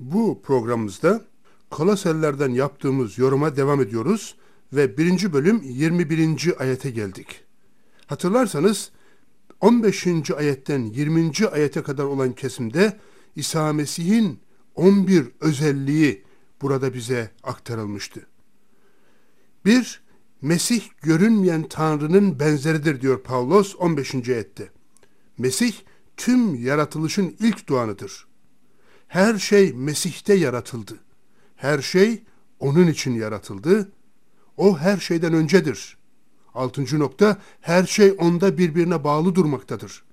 Bu programımızda Kolosellerden yaptığımız yoruma devam ediyoruz ve 1. bölüm 21. ayete geldik. Hatırlarsanız 15. ayetten 20. ayete kadar olan kesimde İsa Mesih'in 11 özelliği burada bize aktarılmıştı. 1. Mesih görünmeyen Tanrı'nın benzeridir diyor Pavlos 15. ayette. Mesih tüm yaratılışın ilk doğanıdır. Her şey Mesih'te yaratıldı. Her şey onun için yaratıldı. O her şeyden öncedir. 6. nokta, her şey onda birbirine bağlı durmaktadır.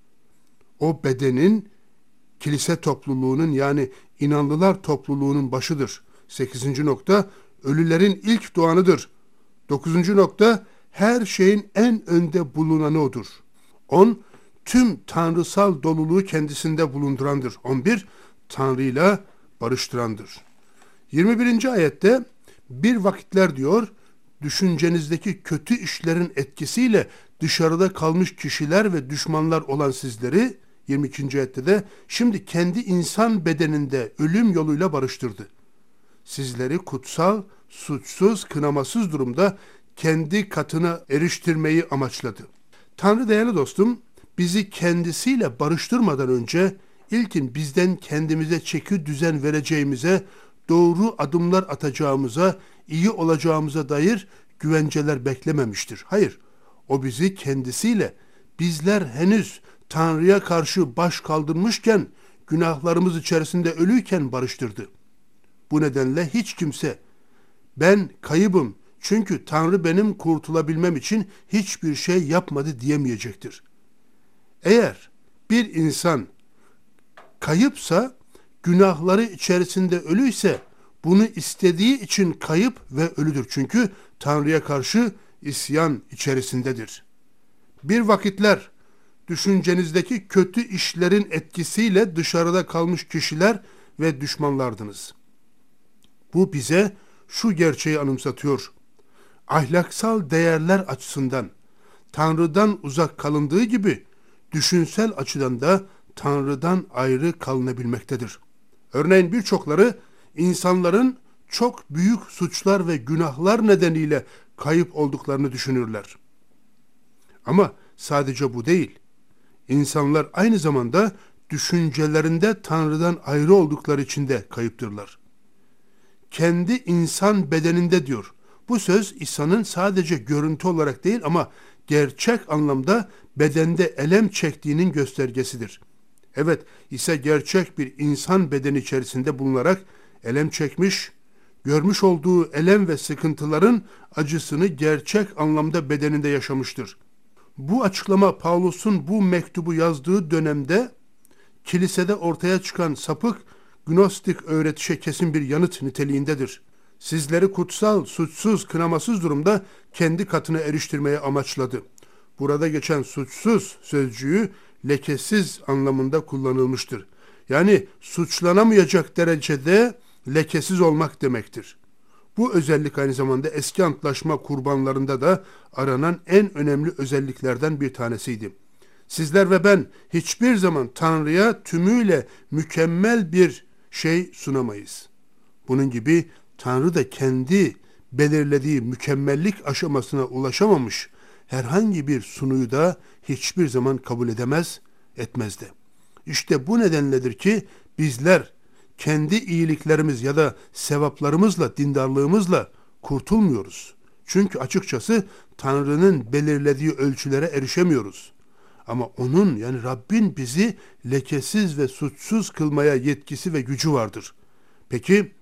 O bedenin, kilise topluluğunun yani inanlılar topluluğunun başıdır. 8. nokta, ölülerin ilk doğanıdır. 9. nokta, her şeyin en önde bulunanı odur. 10. Tüm tanrısal doluluğu kendisinde bulundurandır. 11. Tanrı'yla barıştırandır. 21. ayette bir vakitler diyor, düşüncenizdeki kötü işlerin etkisiyle dışarıda kalmış kişiler ve düşmanlar olan sizleri, 22. ayette de şimdi kendi insan bedeninde ölüm yoluyla barıştırdı. Sizleri kutsal, suçsuz, kınamasız durumda kendi katına eriştirmeyi amaçladı. Tanrı değerli dostum, bizi kendisiyle barıştırmadan önce ilkin bizden kendimize çeki düzen vereceğimize, doğru adımlar atacağımıza, iyi olacağımıza dair güvenceler beklememiştir. Hayır, o bizi kendisiyle, bizler henüz Tanrı'ya karşı baş kaldırmışken, günahlarımız içerisinde ölüyken barıştırdı. Bu nedenle hiç kimse, ben kaybım çünkü Tanrı benim kurtulabilmem için hiçbir şey yapmadı diyemeyecektir. Eğer bir insan kayıpsa, günahları içerisinde ölüyse, bunu istediği için kayıp ve ölüdür. Çünkü Tanrı'ya karşı isyan içerisindedir. Bir vakitler düşüncenizdeki kötü işlerin etkisiyle dışarıda kalmış kişiler ve düşmanlardınız. Bu bize şu gerçeği anımsatıyor. Ahlaksal değerler açısından Tanrı'dan uzak kalındığı gibi düşünsel açıdan da Tanrı'dan ayrı kalınabilmektedir. Örneğin birçokları insanların çok büyük suçlar ve günahlar nedeniyle kayıp olduklarını düşünürler. Ama sadece bu değil. İnsanlar aynı zamanda düşüncelerinde Tanrı'dan ayrı oldukları için de kayıptırlar. Kendi insan bedeninde diyor. Bu söz İsa'nın sadece görüntü olarak değil ama gerçek anlamda bedende elem çektiğinin göstergesidir. Evet, İsa gerçek bir insan bedeni içerisinde bulunarak elem çekmiş, görmüş olduğu elem ve sıkıntıların acısını gerçek anlamda bedeninde yaşamıştır. Bu açıklama Pavlus'un bu mektubu yazdığı dönemde kilisede ortaya çıkan sapık, gnostik öğretişe kesin bir yanıt niteliğindedir. Sizleri kutsal, suçsuz, kınamasız durumda kendi katına eriştirmeye amaçladı. Burada geçen suçsuz sözcüğü lekesiz anlamında kullanılmıştır. Yani suçlanamayacak derecede lekesiz olmak demektir. Bu özellik aynı zamanda eski antlaşma kurbanlarında da aranan en önemli özelliklerden bir tanesiydi. Sizler ve ben hiçbir zaman Tanrı'ya tümüyle mükemmel bir şey sunamayız. Bunun gibi Tanrı da kendi belirlediği mükemmellik aşamasına ulaşamamış herhangi bir sunuyu da hiçbir zaman kabul edemez, etmez de. İşte bu nedenledir ki bizler kendi iyiliklerimiz ya da sevaplarımızla, dindarlığımızla kurtulmuyoruz. Çünkü açıkçası Tanrı'nın belirlediği ölçülere erişemiyoruz. Ama onun yani Rabbin bizi lekesiz ve suçsuz kılmaya yetkisi ve gücü vardır. Peki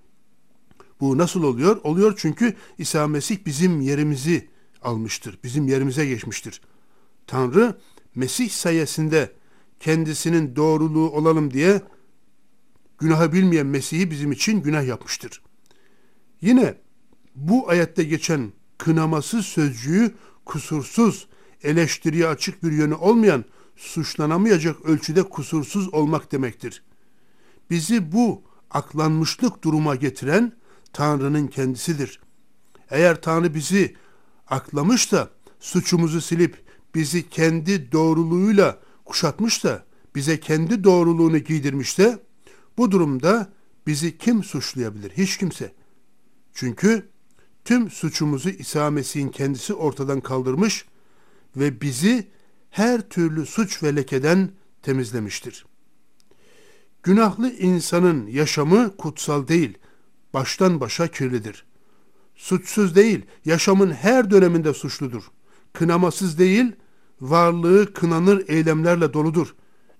bu nasıl oluyor? Oluyor çünkü İsa Mesih bizim yerimizi almıştır. Bizim yerimize geçmiştir. Tanrı Mesih sayesinde kendisinin doğruluğu olalım diye günahı bilmeyen Mesih'i bizim için günah yapmıştır. Yine bu ayette geçen kınamasız sözcüğü kusursuz, eleştiriye açık bir yönü olmayan, suçlanamayacak ölçüde kusursuz olmak demektir. Bizi bu aklanmışlık duruma getiren Tanrı'nın kendisidir. Eğer Tanrı bizi aklamış da suçumuzu silip bizi kendi doğruluğuyla kuşatmış da bize kendi doğruluğunu giydirmiş de bu durumda bizi kim suçlayabilir? Hiç kimse. Çünkü tüm suçumuzu İsa Mesih'in kendisi ortadan kaldırmış ve bizi her türlü suç ve lekeden temizlemiştir. Günahlı insanın yaşamı kutsal değil, baştan başa kirlidir. Suçsuz değil, yaşamın her döneminde suçludur. Kınamasız değil, varlığı kınanır eylemlerle doludur.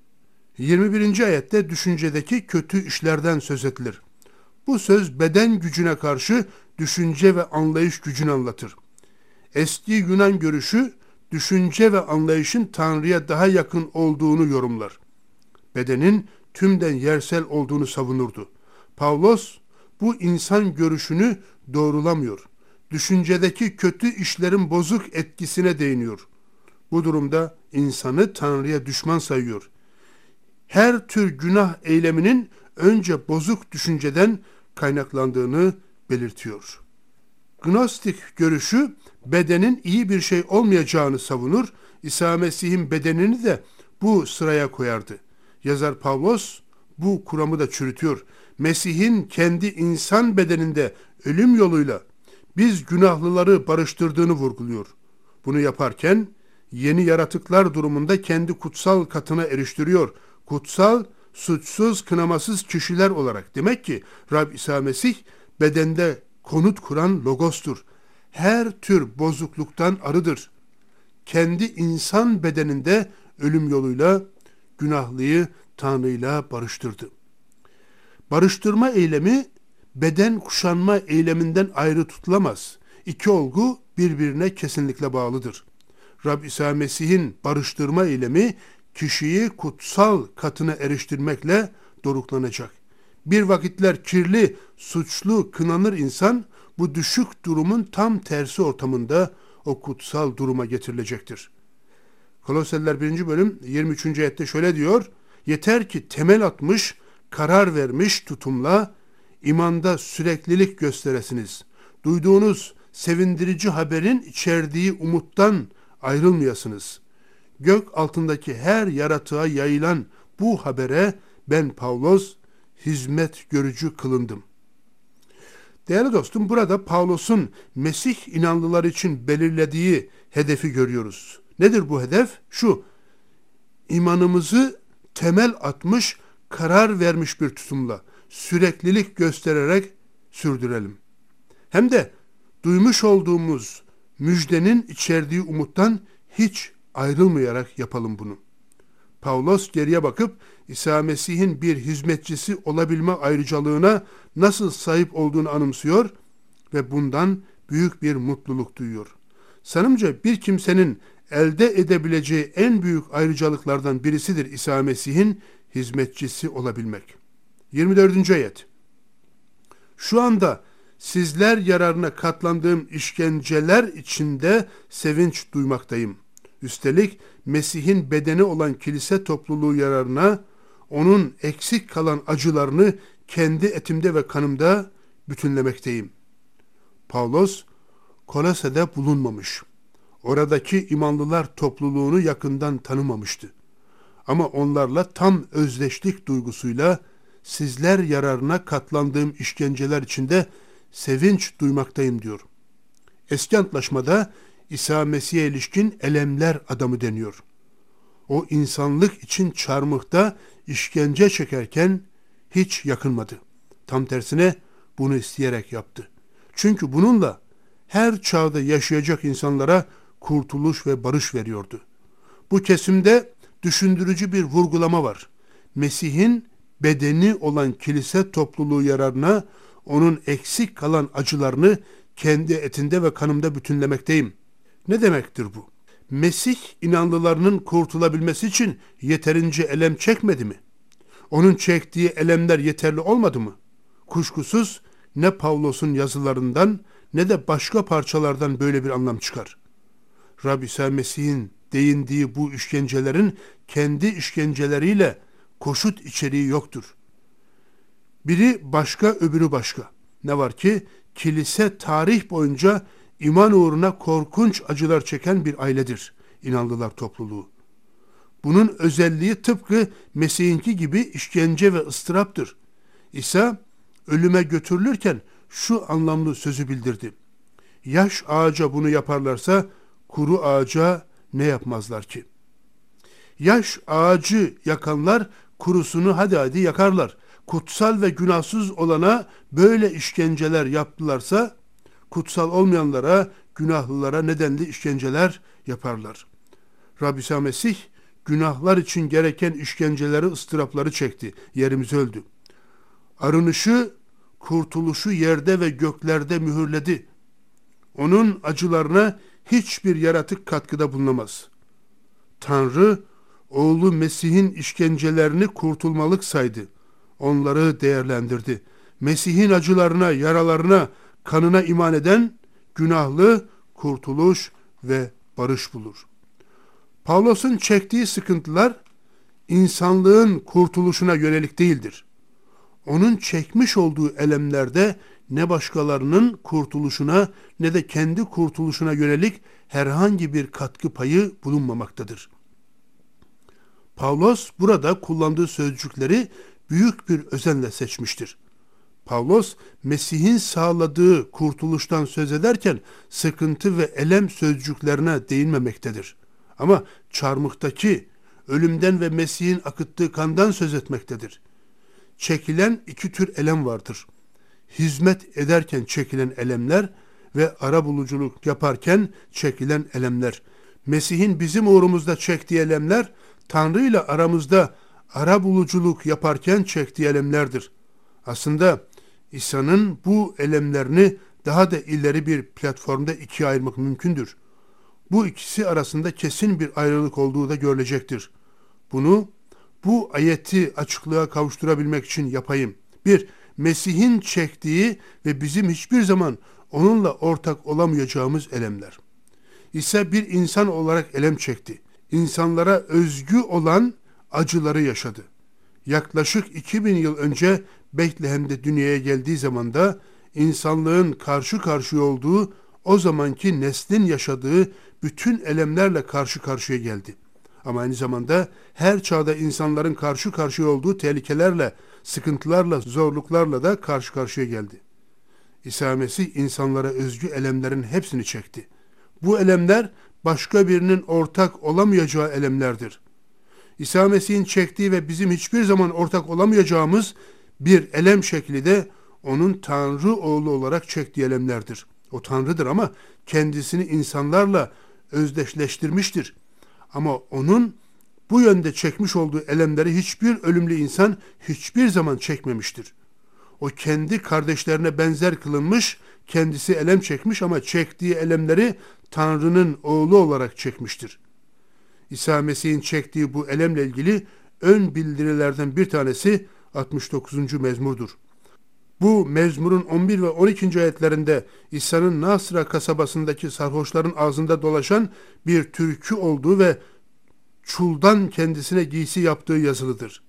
21. ayette düşüncedeki kötü işlerden söz edilir. Bu söz beden gücüne karşı düşünce ve anlayış gücünü anlatır. Eski Yunan görüşü düşünce ve anlayışın Tanrı'ya daha yakın olduğunu yorumlar. Bedenin tümden yersel olduğunu savunurdu. Pavlos bu insan görüşünü doğrulamıyor. Düşüncedeki kötü işlerin bozuk etkisine değiniyor. Bu durumda insanı Tanrı'ya düşman sayıyor. Her tür günah eyleminin önce bozuk düşünceden kaynaklandığını belirtiyor. Gnostik görüşü bedenin iyi bir şey olmayacağını savunur. İsa Mesih'in bedenini de bu sıraya koyardı. Yazar Pavlos bu kuramı da çürütüyor. Mesih'in kendi insan bedeninde ölüm yoluyla biz günahlıları barıştırdığını vurguluyor. Bunu yaparken yeni yaratıklar durumunda kendi kutsal katına eriştiriyor. Kutsal, suçsuz, kınamasız kişiler olarak. Demek ki Rab İsa Mesih bedende konut kuran logostur. Her tür bozukluktan arıdır. Kendi insan bedeninde ölüm yoluyla günahlıyı Tanrı'yla barıştırdı. Barıştırma eylemi beden kuşanma eyleminden ayrı tutulamaz. İki olgu birbirine kesinlikle bağlıdır. Rab İsa Mesih'in barıştırma eylemi kişiyi kutsal katına eriştirmekle doruklanacak. Bir vakitler kirli, suçlu, kınanır insan bu düşük durumun tam tersi ortamında o kutsal duruma getirilecektir. Koloseliler 1. bölüm 23. ayette şöyle diyor: yeter ki temel atmış, karar vermiş tutumla imanda süreklilik gösteresiniz. Duyduğunuz sevindirici haberin içerdiği umuttan ayrılmayasınız. Gök altındaki her yaratığa yayılan bu habere ben Pavlos hizmet görücü kılındım. Değerli dostum, burada Pavlos'un Mesih inanlılar için belirlediği hedefi görüyoruz. Nedir bu hedef? Şu: imanımızı temel atmış, karar vermiş bir tutumla, süreklilik göstererek sürdürelim. Hem de duymuş olduğumuz müjdenin içerdiği umuttan hiç ayrılmayarak yapalım bunu. Pavlos geriye bakıp İsa Mesih'in bir hizmetçisi olabilme ayrıcalığına nasıl sahip olduğunu anımsıyor ve bundan büyük bir mutluluk duyuyor. Sanımca bir kimsenin elde edebileceği en büyük ayrıcalıklardan birisidir İsa Mesih'in hizmetçisi olabilmek. 24. ayet. Şu anda sizler yararına katlandığım işkenceler içinde sevinç duymaktayım. Üstelik Mesih'in bedeni olan kilise topluluğu yararına onun eksik kalan acılarını kendi etimde ve kanımda bütünlemekteyim. Pavlos Kolose'de bulunmamış. Oradaki imanlılar topluluğunu yakından tanımamıştı. Ama onlarla tam özdeşlik duygusuyla sizler yararına katlandığım işkenceler içinde sevinç duymaktayım diyor. Eski Antlaşmada İsa Mesih'e ilişkin elemler adamı deniyor. O insanlık için çarmıhta işkence çekerken hiç yakınmadı. Tam tersine bunu isteyerek yaptı. Çünkü bununla her çağda yaşayacak insanlara kurtuluş ve barış veriyordu. Bu kesimde düşündürücü bir vurgulama var. Mesih'in bedeni olan kilise topluluğu yararına onun eksik kalan acılarını kendi etinde ve kanımda bütünlemekteyim. Ne demektir bu? Mesih inanlılarının kurtulabilmesi için yeterince elem çekmedi mi? Onun çektiği elemler yeterli olmadı mı? Kuşkusuz ne Pavlos'un yazılarından ne de başka parçalardan böyle bir anlam çıkar. Rab İsa Mesih'in değindiği bu işkencelerin kendi işkenceleriyle koşut içeriği yoktur. Biri başka, öbürü başka. Ne var ki kilise tarih boyunca iman uğruna korkunç acılar çeken bir ailedir, inanlılar topluluğu. Bunun özelliği tıpkı Mesih'inki gibi işkence ve ıstıraptır. İsa ölüme götürülürken şu anlamlı sözü bildirdi: yaş ağaca bunu yaparlarsa kuru ağaca ne yapmazlar ki? Yaş ağacı yakanlar kurusunu hadi yakarlar. Kutsal ve günahsız olana böyle işkenceler yaptılarsa kutsal olmayanlara, günahlılara nedenli işkenceler yaparlar. Rabbi İsa Mesih günahlar için gereken işkenceleri, ıstırapları çekti. Yerimize öldü. Arınışı, kurtuluşu yerde ve göklerde mühürledi. Onun acılarına hiçbir yaratık katkıda bulunamaz. Tanrı, oğlu Mesih'in işkencelerini kurtulmalık saydı. Onları değerlendirdi. Mesih'in acılarına, yaralarına, kanına iman eden günahlı kurtuluş ve barış bulur. Pavlos'un çektiği sıkıntılar insanlığın kurtuluşuna yönelik değildir. Onun çekmiş olduğu elemlerde ne başkalarının kurtuluşuna ne de kendi kurtuluşuna yönelik herhangi bir katkı payı bulunmamaktadır. Pavlos burada kullandığı sözcükleri büyük bir özenle seçmiştir. Pavlos, Mesih'in sağladığı kurtuluştan söz ederken sıkıntı ve elem sözcüklerine değinmemektedir. Ama çarmıhtaki ölümden ve Mesih'in akıttığı kandan söz etmektedir. Çekilen iki tür elem vardır: hizmet ederken çekilen elemler ve arabuluculuk yaparken çekilen elemler. Mesih'in bizim uğrumuzda çektiği elemler, Tanrı ile aramızda arabuluculuk yaparken çektiği elemlerdir. Aslında İsa'nın bu elemlerini daha da ileri bir platformda ikiye ayırmak mümkündür. Bu ikisi arasında kesin bir ayrılık olduğu da görülecektir. Bunu bu ayeti açıklığa kavuşturabilmek için yapayım. 1. Mesih'in çektiği ve bizim hiçbir zaman onunla ortak olamayacağımız elemler. İsa bir insan olarak elem çekti. İnsanlara özgü olan acıları yaşadı. Yaklaşık 2000 yıl önce Betlehem'de dünyaya geldiği zamanda insanlığın karşı karşıya olduğu, o zamanki neslin yaşadığı bütün elemlerle karşı karşıya geldi. Ama aynı zamanda her çağda insanların karşı karşıya olduğu tehlikelerle, sıkıntılarla, zorluklarla da karşı karşıya geldi. İsa Mesih insanlara özgü elemlerin hepsini çekti. Bu elemler başka birinin ortak olamayacağı elemlerdir. İsa Mesih'in çektiği ve bizim hiçbir zaman ortak olamayacağımız bir elem şekli de onun Tanrı oğlu olarak çektiği elemlerdir. O Tanrı'dır ama kendisini insanlarla özdeşleştirmiştir. Ama onun bu yönde çekmiş olduğu elemleri hiçbir ölümlü insan hiçbir zaman çekmemiştir. O kendi kardeşlerine benzer kılınmış, kendisi elem çekmiş ama çektiği elemleri Tanrı'nın oğlu olarak çekmiştir. İsa Mesih'in çektiği bu elemle ilgili ön bildirilerden bir tanesi 69. mezmurdur. Bu mezmurun 11 ve 12. ayetlerinde İsa'nın Nasra kasabasındaki sarhoşların ağzında dolaşan bir türkü olduğu ve çuldan kendisine giysi yaptığı yazılıdır.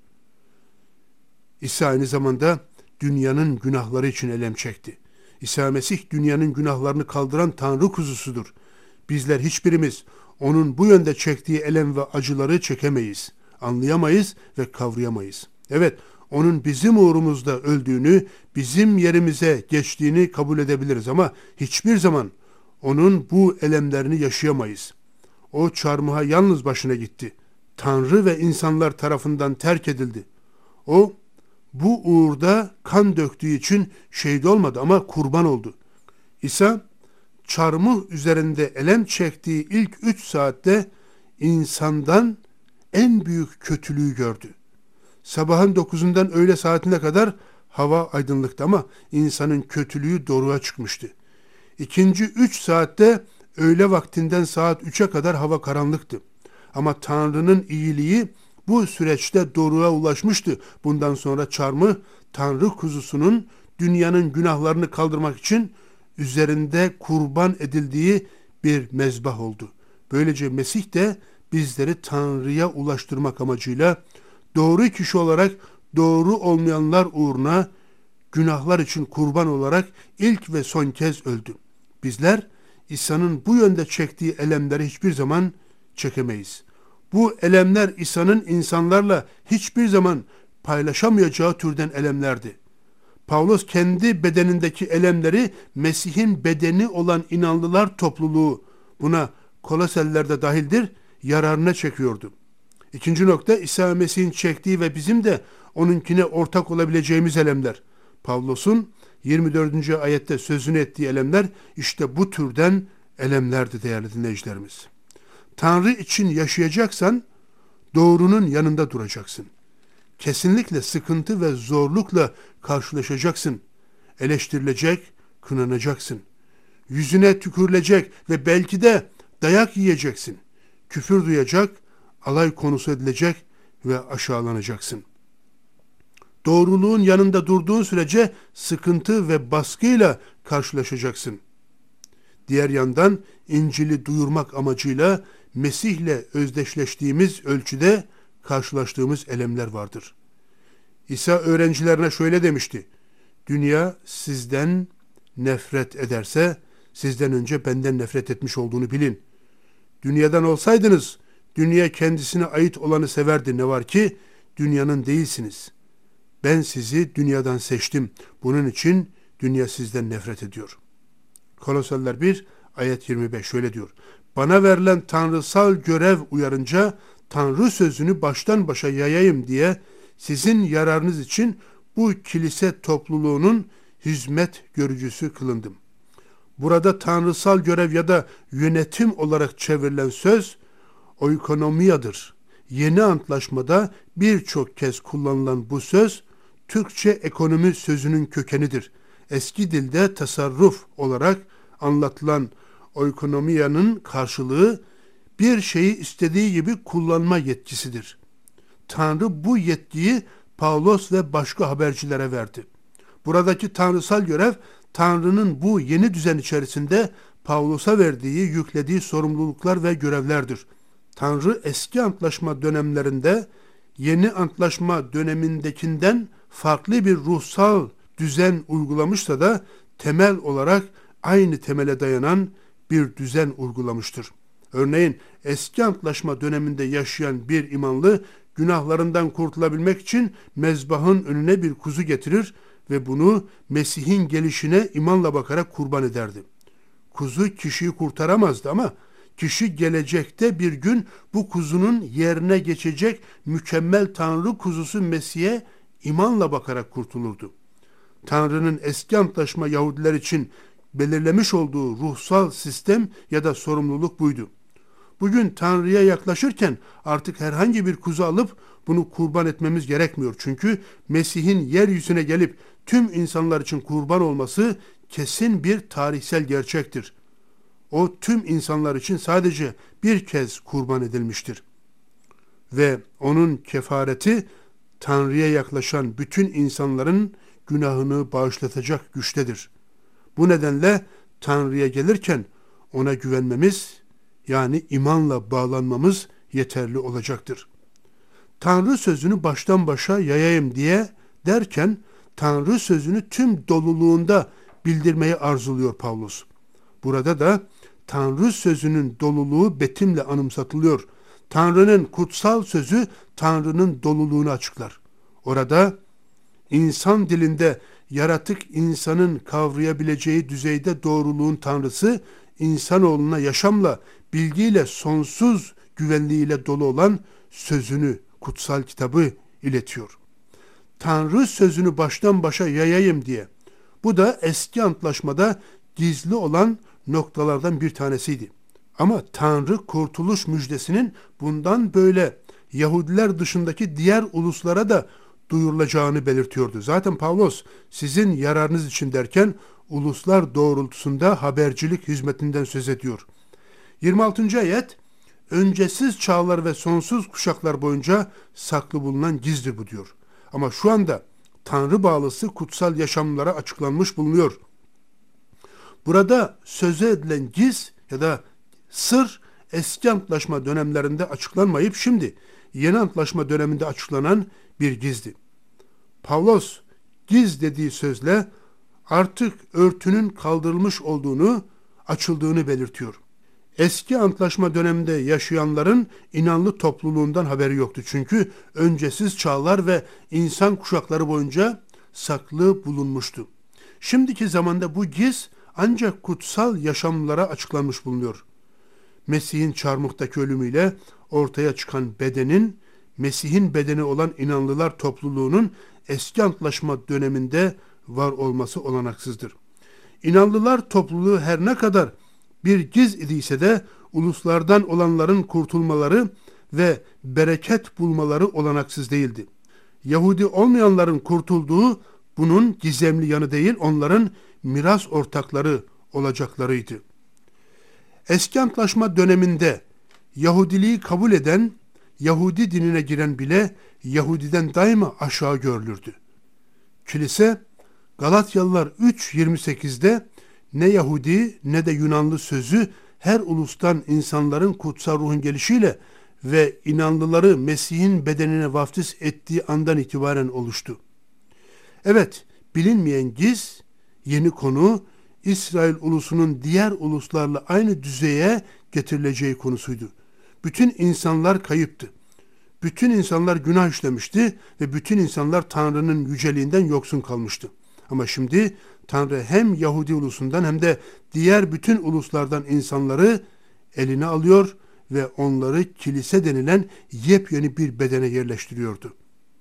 İsa aynı zamanda dünyanın günahları için elem çekti. İsa Mesih dünyanın günahlarını kaldıran Tanrı kuzusudur. Bizler hiçbirimiz onun bu yönde çektiği elem ve acıları çekemeyiz, anlayamayız ve kavrayamayız. Evet, onun bizim uğrumuzda öldüğünü, bizim yerimize geçtiğini kabul edebiliriz ama hiçbir zaman onun bu elemlerini yaşayamayız. O çarmıha yalnız başına gitti. Tanrı ve insanlar tarafından terk edildi. O bu uğurda kan döktüğü için şehit olmadı ama kurban oldu. İsa çarmıh üzerinde elem çektiği ilk 3 saatte insandan en büyük kötülüğü gördü. Sabahın 9'undan öğle saatine kadar hava aydınlıktı ama insanın kötülüğü doruğa çıkmıştı. İkinci 3 saatte öğle vaktinden saat 3'e kadar hava karanlıktı. Ama Tanrı'nın iyiliği bu süreçte doruğa ulaşmıştı. Bundan sonra çarmıh Tanrı kuzusunun dünyanın günahlarını kaldırmak için üzerinde kurban edildiği bir mezbah oldu. Böylece Mesih de bizleri Tanrı'ya ulaştırmak amacıyla doğru kişi olarak doğru olmayanlar uğruna günahlar için kurban olarak ilk ve son kez öldü. Bizler İsa'nın bu yönde çektiği elemleri hiçbir zaman çekemeyiz. Bu elemler İsa'nın insanlarla hiçbir zaman paylaşamayacağı türden elemlerdi. Pavlos kendi bedenindeki elemleri Mesih'in bedeni olan inanlılar topluluğu, buna Koloseliler de dahildir, yararına çekiyordu. İkinci nokta, İsa Mesih'in çektiği ve bizim de onunkine ortak olabileceğimiz elemler. Pavlos'un 24. ayette sözünü ettiği elemler işte bu türden elemlerdi değerli dinleyicilerimiz. Tanrı için yaşayacaksan doğrunun yanında duracaksın. Kesinlikle sıkıntı ve zorlukla karşılaşacaksın. Eleştirilecek, kınanacaksın. Yüzüne tükürülecek ve belki de dayak yiyeceksin. Küfür duyacak, alay konusu edilecek ve aşağılanacaksın. Doğruluğun yanında durduğun sürece sıkıntı ve baskıyla karşılaşacaksın. Diğer yandan İncil'i duyurmak amacıyla Mesih'le özdeşleştiğimiz ölçüde karşılaştığımız elemler vardır. İsa öğrencilerine şöyle demişti: dünya sizden nefret ederse sizden önce benden nefret etmiş olduğunu bilin. Dünyadan olsaydınız dünya kendisine ait olanı severdi, ne var ki dünyanın değilsiniz. Ben sizi dünyadan seçtim. Bunun için dünya sizden nefret ediyor. Koloseliler 1 ayet 25 şöyle diyor: bana verilen tanrısal görev uyarınca Tanrı sözünü baştan başa yayayım diye sizin yararınız için bu kilise topluluğunun hizmet görücüsü kılındım. Burada tanrısal görev ya da yönetim olarak çevrilen söz oikonomiyadır. Yeni antlaşmada birçok kez kullanılan bu söz Türkçe ekonomi sözünün kökenidir. Eski dilde tasarruf olarak anlatılan oikonomiyanın karşılığı bir şeyi istediği gibi kullanma yetkisidir. Tanrı bu yetkiyi Pavlos ve başka habercilere verdi. Buradaki tanrısal görev, Tanrı'nın bu yeni düzen içerisinde Pavlos'a verdiği, yüklediği sorumluluklar ve görevlerdir. Tanrı eski antlaşma dönemlerinde yeni antlaşma dönemindekinden farklı bir ruhsal düzen uygulamışsa da temel olarak aynı temele dayanan bir düzen uygulamıştır. Örneğin eski antlaşma döneminde yaşayan bir imanlı günahlarından kurtulabilmek için mezbahın önüne bir kuzu getirir ve bunu Mesih'in gelişine imanla bakarak kurban ederdi. Kuzu kişiyi kurtaramazdı ama kişi gelecekte bir gün bu kuzunun yerine geçecek mükemmel Tanrı kuzusu Mesih'e imanla bakarak kurtulurdu. Tanrı'nın eski antlaşma Yahudiler için belirlemiş olduğu ruhsal sistem ya da sorumluluk buydu. Bugün Tanrı'ya yaklaşırken artık herhangi bir kuzu alıp bunu kurban etmemiz gerekmiyor. Çünkü Mesih'in yeryüzüne gelip tüm insanlar için kurban olması kesin bir tarihsel gerçektir. O tüm insanlar için sadece bir kez kurban edilmiştir. Ve onun kefareti Tanrı'ya yaklaşan bütün insanların günahını bağışlatacak güçtedir. Bu nedenle Tanrı'ya gelirken ona güvenmemiz, yani imanla bağlanmamız yeterli olacaktır. Tanrı sözünü baştan başa yayayım diye derken Tanrı sözünü tüm doluluğunda bildirmeyi arzuluyor Pavlos. Burada da Tanrı sözünün doluluğu betimle anımsatılıyor. Tanrı'nın kutsal sözü Tanrı'nın doluluğunu açıklar. Orada insan dilinde yaratık insanın kavrayabileceği düzeyde doğruluğun Tanrısı, insanoğluna yaşamla, bilgiyle, sonsuz güvenliğiyle dolu olan sözünü, kutsal kitabı iletiyor. Tanrı sözünü baştan başa yayayım diye. Bu da eski antlaşmada gizli olan noktalardan bir tanesiydi. Ama Tanrı kurtuluş müjdesinin bundan böyle Yahudiler dışındaki diğer uluslara da duyurulacağını belirtiyordu. Zaten Pavlos sizin yararınız için derken uluslar doğrultusunda habercilik hizmetinden söz ediyor. 26. ayet, öncesiz çağlar ve sonsuz kuşaklar boyunca saklı bulunan gizdir bu diyor. Ama şu anda Tanrı bağlısı kutsal yaşamlara açıklanmış bulunuyor. Burada söze edilen giz ya da sır eski antlaşma dönemlerinde açıklanmayıp şimdi yeni antlaşma döneminde açıklanan bir gizdi. Pavlos giz dediği sözle artık örtünün kaldırılmış olduğunu, açıldığını belirtiyor. Eski antlaşma döneminde yaşayanların inanlı topluluğundan haberi yoktu. Çünkü öncesiz çağlar ve insan kuşakları boyunca saklı bulunmuştu. Şimdiki zamanda bu giz ancak kutsal yaşamlara açıklanmış bulunuyor. Mesih'in çarmıhtaki ölümüyle ortaya çıkan bedenin, Mesih'in bedeni olan inanlılar topluluğunun eski antlaşma döneminde var olması olanaksızdır. İnanlılar topluluğu her ne kadar bir giz idiyse de uluslardan olanların kurtulmaları ve bereket bulmaları olanaksız değildi. Yahudi olmayanların kurtulduğu bunun gizemli yanı değil, onların miras ortakları olacaklarıydı. Eski antlaşma döneminde Yahudiliği kabul eden, Yahudi dinine giren bile Yahudiden daima aşağı görülürdü. Kilise Galatyalılar 3:28'de ne Yahudi ne de Yunanlı sözü her ulustan insanların kutsal ruhun gelişiyle ve inanlıları Mesih'in bedenine vaftiz ettiği andan itibaren oluştu. Evet, bilinmeyen giz, yeni konu, İsrail ulusunun diğer uluslarla aynı düzeye getirileceği konusuydu. Bütün insanlar kayıptı. Bütün insanlar günah işlemişti ve bütün insanlar Tanrı'nın yüceliğinden yoksun kalmıştı. Ama şimdi Tanrı hem Yahudi ulusundan hem de diğer bütün uluslardan insanları eline alıyor ve onları kilise denilen yepyeni bir bedene yerleştiriyordu.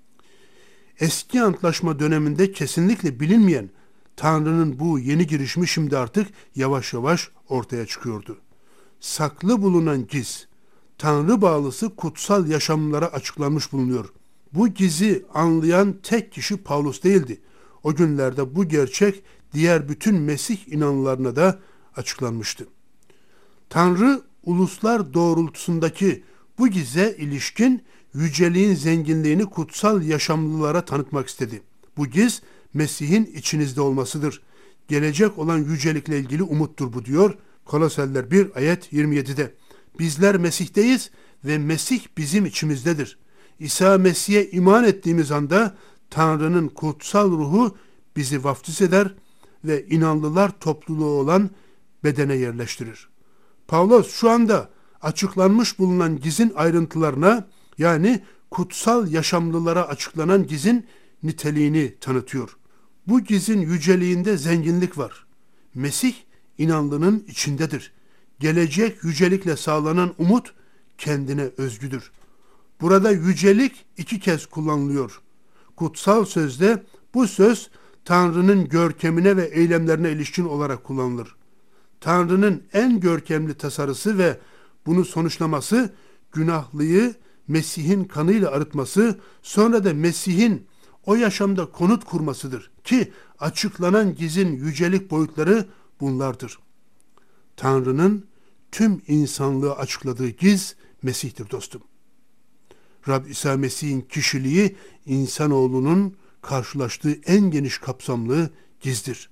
Eski antlaşma döneminde kesinlikle bilinmeyen Tanrı'nın bu yeni girişimi şimdi artık yavaş yavaş ortaya çıkıyordu. Saklı bulunan giz, Tanrı bağlısı kutsal yaşamlara açıklanmış bulunuyor. Bu gizi anlayan tek kişi Pavlus değildi. O günlerde bu gerçek diğer bütün Mesih inanlılarına da açıklanmıştı. Tanrı uluslar doğrultusundaki bu gize ilişkin yüceliğin zenginliğini kutsal yaşamlılara tanıtmak istedi. Bu giz Mesih'in içinizde olmasıdır. Gelecek olan yücelikle ilgili umuttur bu diyor Koloseliler 1 ayet 27'de. Bizler Mesih'teyiz ve Mesih bizim içimizdedir. İsa Mesih'e iman ettiğimiz anda Tanrı'nın kutsal ruhu bizi vaftiz eder ve inanlılar topluluğu olan bedene yerleştirir. Pavlos şu anda açıklanmış bulunan gizin ayrıntılarına, yani kutsal yaşamlılara açıklanan gizin niteliğini tanıtıyor. Bu gizin yüceliğinde zenginlik var. Mesih inanlının içindedir. Gelecek yücelikle sağlanan umut kendine özgüdür. Burada yücelik 2 kez kullanılıyor. Kutsal sözde bu söz Tanrı'nın görkemine ve eylemlerine ilişkin olarak kullanılır. Tanrı'nın en görkemli tasarısı ve bunu sonuçlaması, günahlıyı Mesih'in kanıyla arıtması, sonra da Mesih'in o yaşamda konut kurmasıdır ki açıklanan gizin yücelik boyutları bunlardır. Tanrı'nın tüm insanlığı açıkladığı giz Mesih'tir dostum. Rab İsa Mesih'in kişiliği insanoğlunun karşılaştığı en geniş kapsamlı gizdir.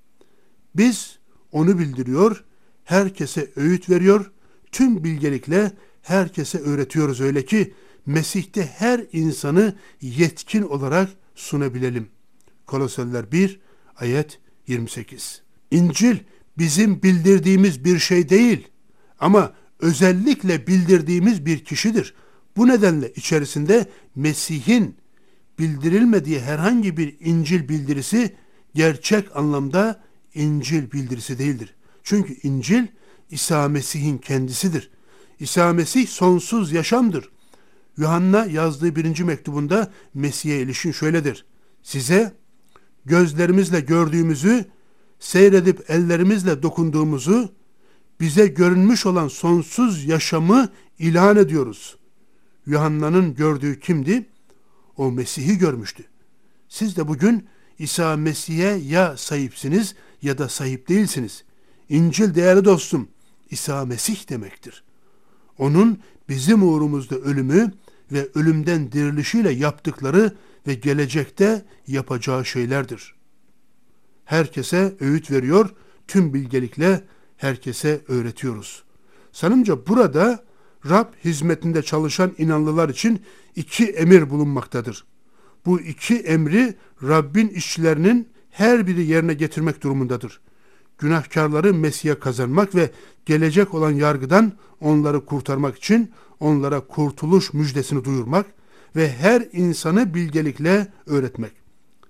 Biz onu bildiriyor, herkese öğüt veriyor, tüm bilgelikle herkese öğretiyoruz öyle ki Mesih'te her insanı yetkin olarak sunabilelim. Koloseliler 1 ayet 28. İncil bizim bildirdiğimiz bir şey değil ama özellikle bildirdiğimiz bir kişidir. Bu nedenle içerisinde Mesih'in bildirilmediği herhangi bir İncil bildirisi gerçek anlamda İncil bildirisi değildir. Çünkü İncil İsa Mesih'in kendisidir. İsa Mesih sonsuz yaşamdır. Yuhanna yazdığı 1. mektubunda Mesih'e ilişkin şöyledir. Size gözlerimizle gördüğümüzü, seyredip ellerimizle dokunduğumuzu, bize görünmüş olan sonsuz yaşamı ilan ediyoruz. Yuhanna'nın gördüğü kimdi? O Mesih'i görmüştü. Siz de bugün İsa Mesih'e ya sahipsiniz ya da sahip değilsiniz. İncil değerli dostum, İsa Mesih demektir. Onun bizim uğrumuzda ölümü ve ölümden dirilişiyle yaptıkları ve gelecekte yapacağı şeylerdir. Herkese öğüt veriyor, tüm bilgelikle herkese öğretiyoruz. Sanımca burada Rab hizmetinde çalışan inanlılar için 2 emir bulunmaktadır. Bu 2 emri Rabbin işçilerinin her biri yerine getirmek durumundadır. Günahkarları Mesih'e kazanmak ve gelecek olan yargıdan onları kurtarmak için onlara kurtuluş müjdesini duyurmak ve her insanı bilgelikle öğretmek.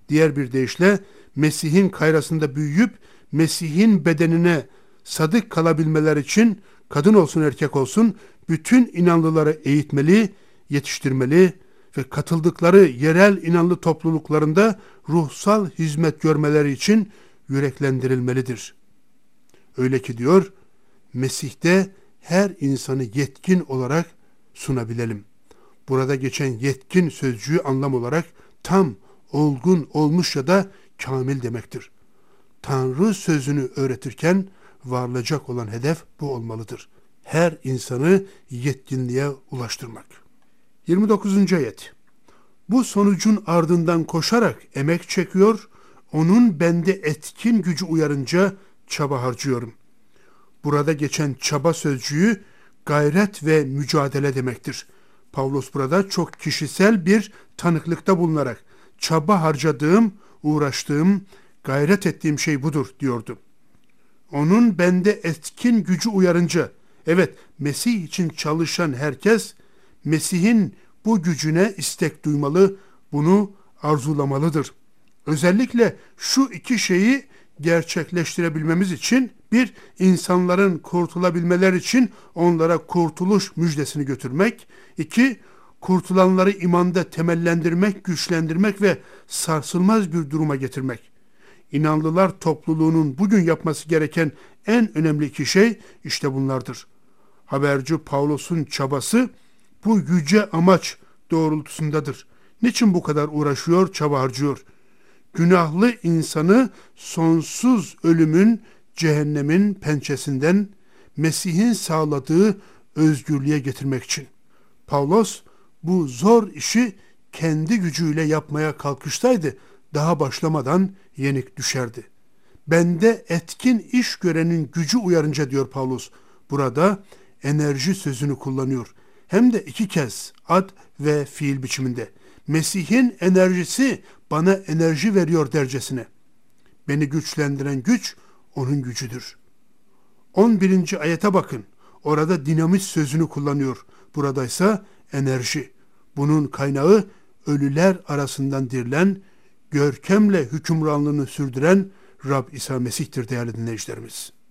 Diğer bir deyişle Mesih'in kayrasında büyüyüp Mesih'in bedenine sadık kalabilmeler için kadın olsun erkek olsun bütün inanlıları eğitmeli, yetiştirmeli ve katıldıkları yerel inanlı topluluklarında ruhsal hizmet görmeleri için yüreklendirilmelidir. Öyle ki diyor, Mesih'te her insanı yetkin olarak sunabilelim. Burada geçen yetkin sözcüğü anlam olarak tam, olgun, olmuş ya da kamil demektir. Tanrı sözünü öğretirken varılacak olan hedef bu olmalıdır. Her insanı yetkinliğe ulaştırmak. 29. ayet. Bu sonucun ardından koşarak emek çekiyor, onun bende etkin gücü uyarınca çaba harcıyorum. Burada geçen çaba sözcüğü gayret ve mücadele demektir. Pavlos burada çok kişisel bir tanıklıkta bulunarak çaba harcadığım, uğraştığım, gayret ettiğim şey budur diyordu. Onun bende etkin gücü uyarınca, evet Mesih için çalışan herkes Mesih'in bu gücüne istek duymalı, bunu arzulamalıdır. Özellikle şu iki şeyi gerçekleştirebilmemiz için bir, insanların kurtulabilmeleri için onlara kurtuluş müjdesini götürmek. İki, kurtulanları imanda temellendirmek, güçlendirmek ve sarsılmaz bir duruma getirmek. İnanlılar topluluğunun bugün yapması gereken en önemli iki şey işte bunlardır. Haberci Pavlos'un çabası bu yüce amaç doğrultusundadır. Niçin bu kadar uğraşıyor, çaba harcıyor? Günahlı insanı sonsuz ölümün, cehennemin pençesinden Mesih'in sağladığı özgürlüğe getirmek için. Pavlos bu zor işi kendi gücüyle yapmaya kalkışsaydı daha başlamadan yenik düşerdi. Bende etkin iş görenin gücü uyarınca diyor Pavlos. Burada enerji sözünü kullanıyor. Hem de iki kez ad ve fiil biçiminde. Mesih'in enerjisi bana enerji veriyor dercesine. Beni güçlendiren güç onun gücüdür. 11. ayete bakın. Orada dinamit sözünü kullanıyor. Buradaysa enerji. Bunun kaynağı ölüler arasından dirilen, görkemle hükümranlığını sürdüren Rab İsa Mesih'tir değerli dinleyicilerimiz.